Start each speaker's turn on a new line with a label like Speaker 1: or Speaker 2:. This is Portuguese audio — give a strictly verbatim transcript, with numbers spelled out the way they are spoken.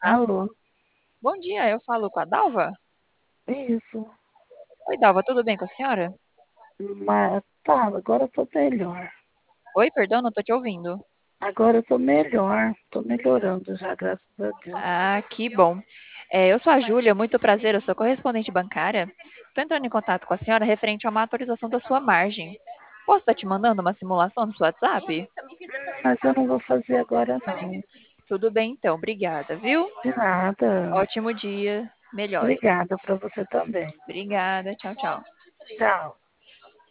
Speaker 1: Alô?
Speaker 2: Bom dia, eu falo com a Dalva?
Speaker 1: Isso.
Speaker 2: Oi, Dalva, tudo bem com a senhora?
Speaker 1: Mas tá, agora eu tô melhor.
Speaker 2: Oi, perdão, não tô te ouvindo.
Speaker 1: Agora eu tô melhor. Tô melhorando já, graças a Deus.
Speaker 2: Ah, que bom. É, eu sou a Júlia, muito prazer, eu sou correspondente bancária. Estou entrando em contato com a senhora referente a uma atualização da sua margem. Posso estar te mandando uma simulação no seu WhatsApp?
Speaker 1: Mas eu não vou fazer agora, não.
Speaker 2: Tudo bem, então, obrigada, viu?
Speaker 1: De nada.
Speaker 2: Ótimo dia, melhore-se.
Speaker 1: Obrigada pra você também.
Speaker 2: Obrigada, tchau, tchau.
Speaker 1: Tchau.